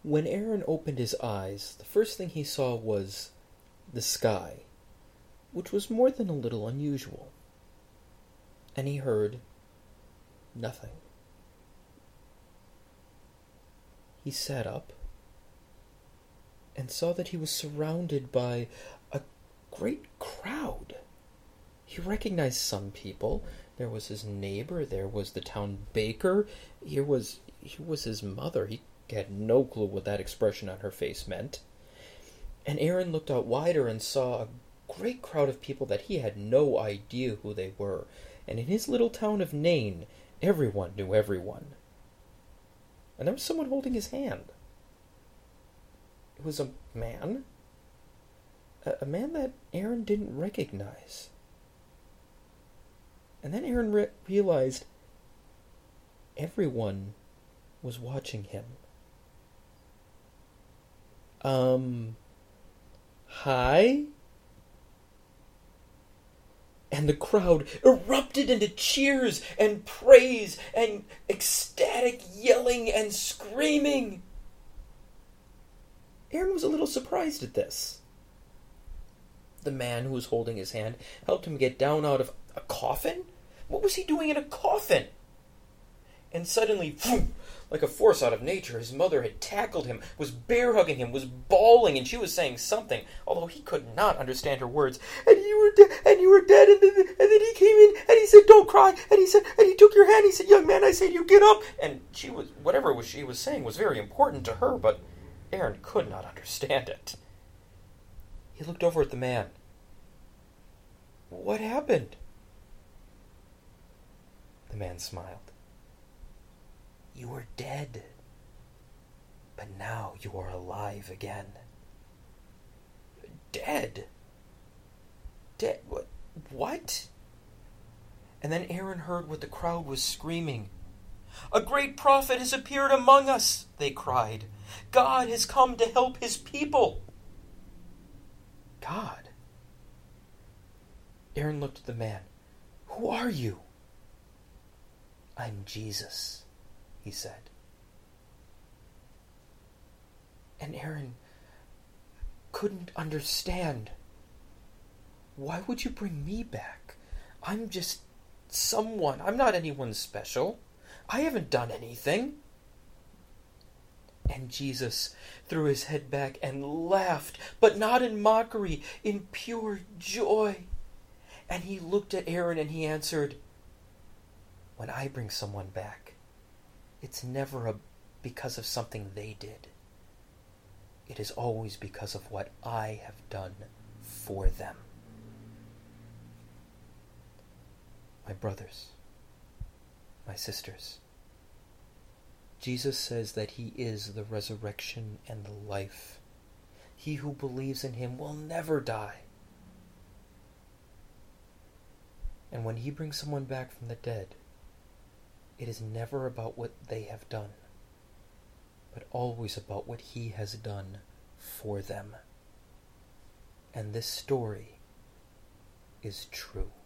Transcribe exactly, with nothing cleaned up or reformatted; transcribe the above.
When Aaron opened his eyes, the first thing he saw was the sky, which was more than a little unusual. And he heard nothing. He sat up and saw that he was surrounded by a great crowd. He recognized some people. There was his neighbor, there was the town baker, here was here was his mother. He had no clue what that expression on her face meant. And Aaron looked out wider and saw a great crowd of people that he had no idea who they were. And in his little town of Nain, everyone knew everyone. And there was someone holding his hand. It was a man. A, a man that Aaron didn't recognize. And then Aaron re- realized everyone was watching him. Um, hi? And the crowd erupted into cheers and praise and ecstatic yelling and screaming. Aaron was a little surprised at this. The man who was holding his hand helped him get down out of a coffin? What was he doing in a coffin? And suddenly, phew, like a force out of nature, his mother had tackled him, was bear-hugging him, was bawling, and she was saying something, although he could not understand her words. And you were dead, and you were dead, and then, and then he came in, and he said, "Don't cry," and he said, and he took your hand, he said, "Young man, I say to you, get up." And she was, whatever was she was saying was very important to her, but Aaron could not understand it. He looked over at the man. "What happened?" The man smiled. "You were dead, but now you are alive again." Dead? Dead? What? What? And then Aaron heard what the crowd was screaming. "A great prophet has appeared among us," they cried. "God has come to help his people." God? Aaron looked at the man. "Who are you?" "I'm Jesus," he said. And Aaron couldn't understand. "Why would you bring me back? I'm just someone. I'm not anyone special. I haven't done anything." And Jesus threw his head back and laughed, but not in mockery, in pure joy. And he looked at Aaron and he answered, "When I bring someone back, it's never a, because of something they did. It is always because of what I have done for them." My brothers, my sisters, Jesus says that he is the resurrection and the life. He who believes in him will never die. And when he brings someone back from the dead, it is never about what they have done, but always about what he has done for them. And this story is true.